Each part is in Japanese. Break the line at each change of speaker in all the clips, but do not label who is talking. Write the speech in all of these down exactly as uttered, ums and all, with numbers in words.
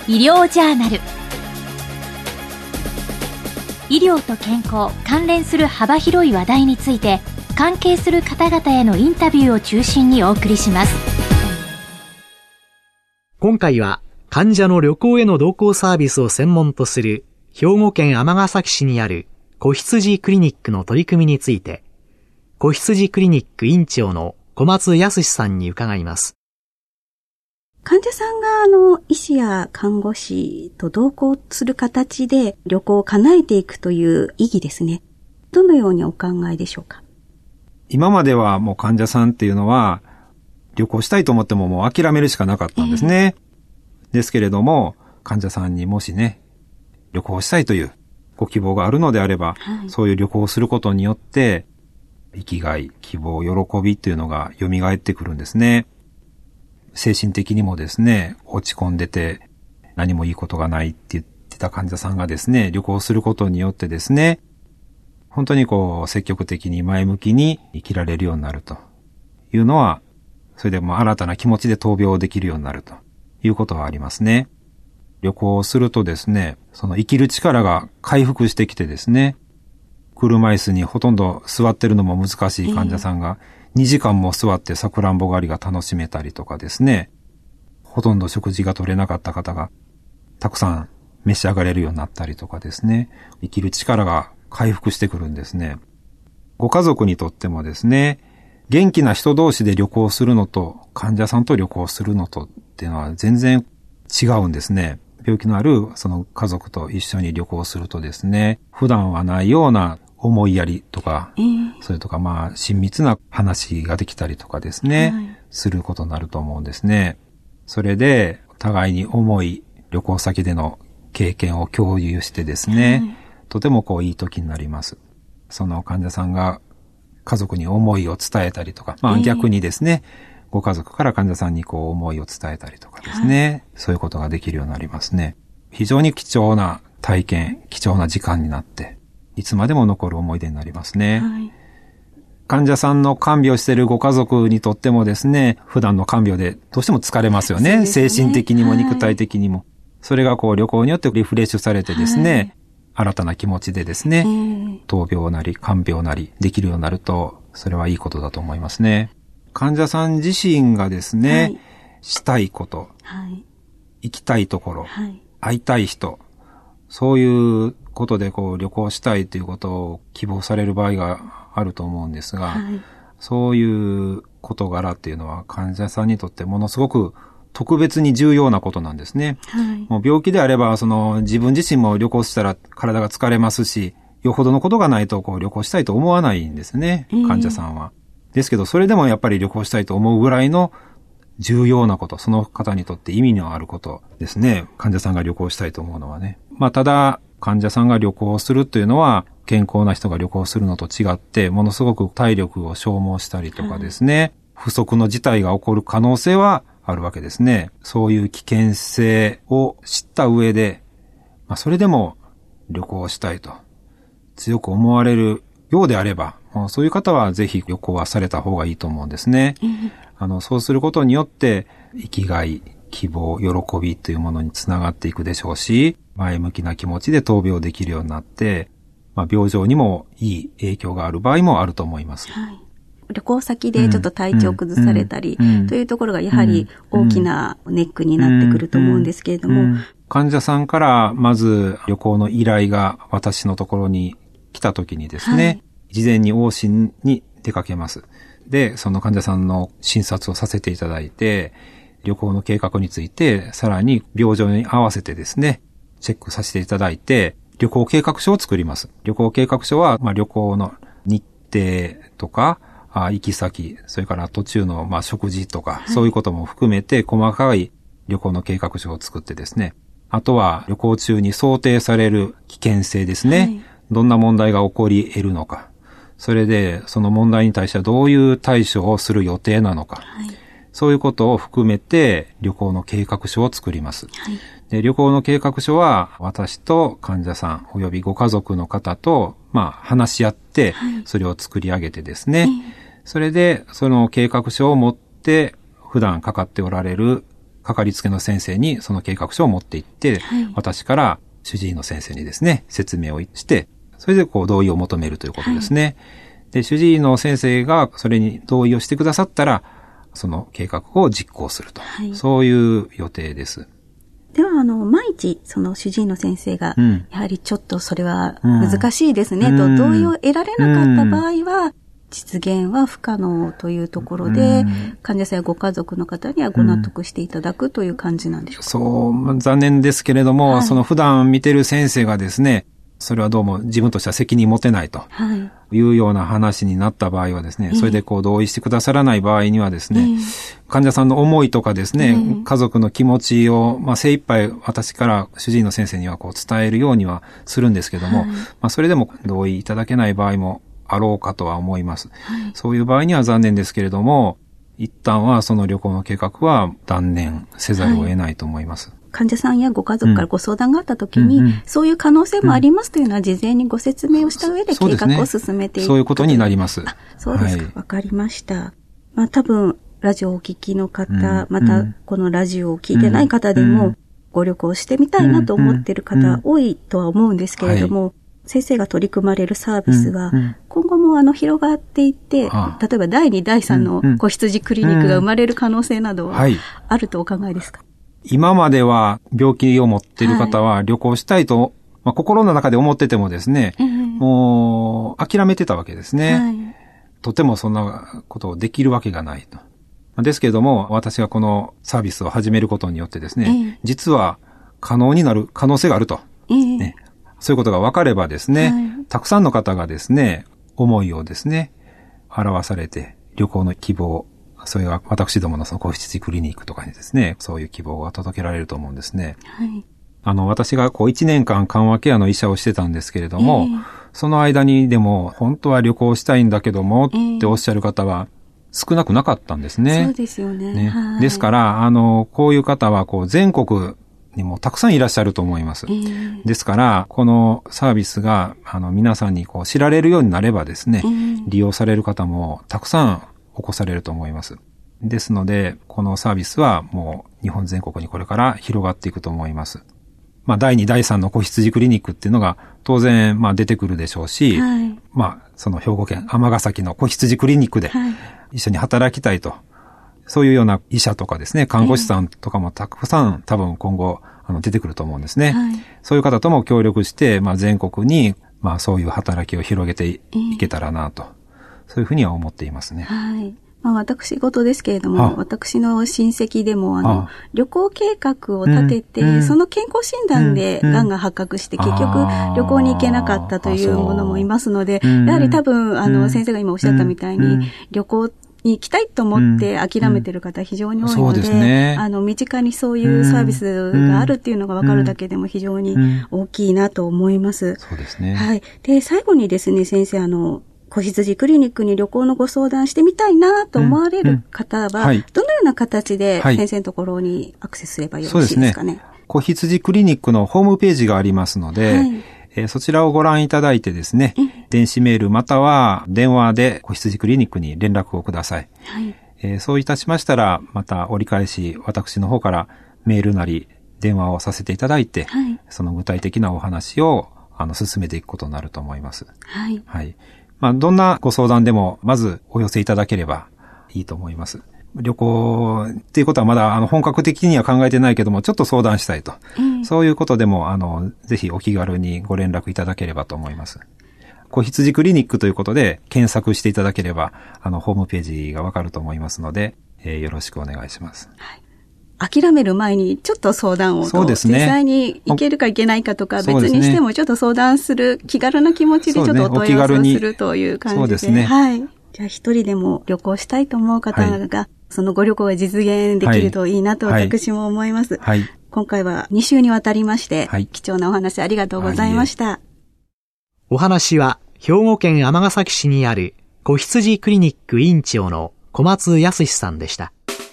医療ジャーナル。医療と健康関連する幅広い話題について、関係する方々へのインタビューを中心にお送りします。
今回は患者の旅行への同行サービスを専門とする兵庫県尼崎市にある子羊クリニックの取り組みについて、子羊クリニック院長の小松康さんに伺います。
患者さんがあの医師や看護師と同行する形で旅行を叶えていくという意義ですね。どのようにお考えでしょうか？
今まではもう患者さんっていうのは旅行したいと思ってももう諦めるしかなかったんですね。えー、ですけれども患者さんにもしね、旅行したいというご希望があるのであれば、はい、そういう旅行をすることによって生きがい、希望、喜びっていうのが蘇ってくるんですね。精神的にもですね、落ち込んでて何もいいことがないって言ってた患者さんがですね、旅行することによってですね、本当にこう積極的に前向きに生きられるようになるというのは、それでも新たな気持ちで闘病できるようになるということはありますね。旅行をするとですね、その生きる力が回復してきてですね、車椅子にほとんど座ってるのも難しい患者さんがにじかんも座ってさくらんぼ狩りが楽しめたりとかですね、ほとんど食事が取れなかった方がたくさん召し上がれるようになったりとかですね、生きる力が回復してくるんですね。ご家族にとってもですね、元気な人同士で旅行するのと患者さんと旅行するのとっていうのは全然違うんですね。病気のあるその家族と一緒に旅行するとですね、普段はないような思いやりとか、えー、それとかまあ親密な話ができたりとかですね、はい、することになると思うんですね。それで互いに思い、旅行先での経験を共有してですね、はい、とてもこういい時になります。その患者さんが家族に思いを伝えたりとか、まあ逆にですね、えー、ご家族から患者さんにこう思いを伝えたりとかですね、はい、そういうことができるようになりますね。非常に貴重な体験、貴重な時間になって、いつまでも残る思い出になりますね。はい、患者さんの看病しているご家族にとってもですね、普段の看病でどうしても疲れますよね。ね、精神的にも肉体的にも。はい、それがこう旅行によってリフレッシュされてですね、はい、新たな気持ちでですね、闘病なり看病なりできるようになると、それはいいことだと思いますね。患者さん自身がですね、はい、したいこと、はい、行きたいところ、はい、会いたい人、そういうことでこう旅行したいということを希望される場合があると思うんですが、はい、そういう事柄っていうのは患者さんにとってものすごく特別に重要なことなんですね。はい、もう病気であればその自分自身も旅行したら体が疲れますし、よほどのことがないとこう旅行したいと思わないんですね、えー、患者さんは。ですけどそれでもやっぱり旅行したいと思うぐらいの重要なこと、その方にとって意味のあることですね。患者さんが旅行したいと思うのはね。まあただ患者さんが旅行するというのは健康な人が旅行するのと違ってものすごく体力を消耗したりとかですね、はい、不測の事態が起こる可能性はあるわけですね。そういう危険性を知った上で、まあそれでも旅行したいと強く思われるようであれば、もうそういう方はぜひ旅行はされた方がいいと思うんですね。うん、あのそうすることによって生きがい、希望、喜びというものにつながっていくでしょうし、前向きな気持ちで闘病できるようになって、まあ、病状にもいい影響がある場合もあると思います。はい、
旅行先でちょっと体調を崩されたり、うんうん、というところがやはり大きなネックになってくると思うんですけれども、うんうんうん、
患者さんからまず旅行の依頼が私のところに来た時にですね、はい、事前に往診に出かけます。で、その患者さんの診察をさせていただいて、旅行の計画についてさらに病状に合わせてですね、チェックさせていただいて、旅行計画書を作ります。旅行計画書は、まあ、旅行の日程とか、あ行き先、それから途中の、まあ、食事とか、はい、そういうことも含めて細かい旅行の計画書を作ってですね、あとは旅行中に想定される危険性ですね。はい、どんな問題が起こり得るのか。それで、その問題に対してはどういう対処をする予定なのか。はい、そういうことを含めて旅行の計画書を作ります。はい、で、旅行の計画書は私と患者さん及びご家族の方と、まあ、話し合ってそれを作り上げてですね、はい、それでその計画書を持って普段かかっておられるかかりつけの先生にその計画書を持って行って、
はい、
私から主治医の先生にですね、説明をして、それでこう同意を求めるということですね。はい、で、主治医の先生がそれに同意をしてくださったら、その計画を実行すると。はい、そういう予定です。
では、あの、毎日、その主治医の先生が、うん、やはりちょっとそれは難しいですね、うん、と、同意を得られなかった場合は、実現は不可能というところで、うん、患者さんやご家族の方にはご納得していただくという感じなんでしょうか。
そう、残念ですけれども、はい、その普段見てる先生がですね、それはどうも自分としては責任持てないというような話になった場合はですね、はい、それでこう同意してくださらない場合にはですね、えー、患者さんの思いとかですね、えー、家族の気持ちを、まあ、精一杯私から主治医の先生にはこう伝えるようにはするんですけども、はい、まあ、それでも同意いただけない場合もあろうかとは思います。はい、そういう場合には残念ですけれども、一旦はその旅行の計画は断念せざるを得ないと思います。はい、
患者さんやご家族からご相談があったときに、うんうんうん、そういう可能性もありますというのは事前にご説明をした上で計画を進めていく、
そういうことになります。
あ、そうですか。わ、はい、かりました。まあ多分、ラジオをお聞きの方、うん、またこのラジオを聞いてない方でも、うん、ご旅行してみたいなと思っている方多いとは思うんですけれども、はい、先生が取り組まれるサービスは、今後もあの広がっていって、ああ例えばだいに、だいさんの子羊クリニックが生まれる可能性などはあるとお考えですか？はい、
今までは病気を持っている方は旅行したいと、はい、まあ、心の中で思っててもですね、えー、もう諦めてたわけですね。はい、とてもそんなことをできるわけがないと。ですけれども、私がこのサービスを始めることによってですね、えー、実は可能になる可能性があると。えーね、そういうことが分かればですね、はい、たくさんの方がですね、思いをですね、表されて、旅行の希望、それが私どものその子羊クリニックとかにですね、そういう希望が届けられると思うんですね。はい、あの、私がこういちねんかん緩和ケアの医者をしてたんですけれども、えー、その間にでも本当は旅行したいんだけどもっておっしゃる方は少なくなかったんですね。
そうですよね。ね、
はい、ですから、あの、こういう方はこう全国にもたくさんいらっしゃると思います。えー、ですから、このサービスがあの皆さんにこう知られるようになればですね、えー、利用される方もたくさん起こされると思います。ですので、このサービスはもう日本全国にこれから広がっていくと思います。まあ、だいに、だいさんの子羊クリニックっていうのが当然、まあ出てくるでしょうし、はい、まあ、その兵庫県尼崎の子羊クリニックで一緒に働きたいと、はい、そういうような医者とかですね、看護師さんとかもたくさん多分今後あの出てくると思うんですね。はい、そういう方とも協力して、まあ全国に、まあそういう働きを広げて い,、えー、いけたらなと、そういうふうには思っていますね。
はい。まあ、私事ですけれども、私の親戚でも、あの、あ旅行計画を立てて、うん、その健康診断で癌が発覚して、うん、結局旅行に行けなかったというものもいますので、やはり多分、あの、先生が今おっしゃったみたいに、うん、旅行に行きたいと思って諦めてる方非常に多いので、うんうんね、あの、身近にそういうサービスがあるっていうのが分かるだけでも非常に大きいなと思います。
そうですね。
はい。で、最後にですね、先生、あの、子羊クリニックに旅行のご相談してみたいなと思われる方は、うんうんはい、どのような形で先生のところにアクセスすればよろしいですかね。そうですね。
子羊クリニックのホームページがありますので、はいえー、そちらをご覧いただいてですね、電子メールまたは電話で子羊クリニックに連絡をください。はいえー、そういたしましたら、また折り返し私の方からメールなり電話をさせていただいて、はい、その具体的なお話をあの進めていくことになると思います。はい。はいまあ、どんなご相談でも、まずお寄せいただければいいと思います。旅行っていうことはまだ、あの、本格的には考えてないけども、ちょっと相談したいと。うん、そういうことでも、あの、ぜひお気軽にご連絡いただければと思います。子羊クリニックということで、検索していただければ、あの、ホームページがわかると思いますので、えー、よろしくお願いします。はい
諦める前にちょっと相談をと、そうですね、実際に行けるか行けないかとか別にしてもちょっと相談する気軽な気持ちでちょっとお問い合わせをするという感じで。そうですね。はい。じゃあ一人でも旅行したいと思う方が、はい、そのご旅行が実現できるといいなと私も思います。はい。はい、今回はに週にわたりまして、はい、貴重なお話ありがとうございました。はい、
お話は兵庫県尼崎市にある子羊クリニック院長の小松康さんでした。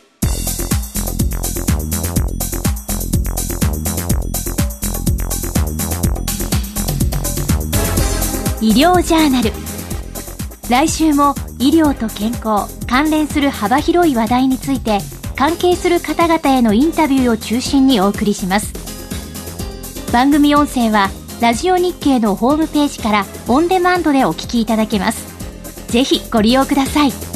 医療ジャーナル。来週も医療と健康関連する幅広い話題について関係する方々へのインタビューを中心にお送りします。番組音声はラジオ日経のホームページからオンデマンドでお聞きいただけます。ぜひご利用ください。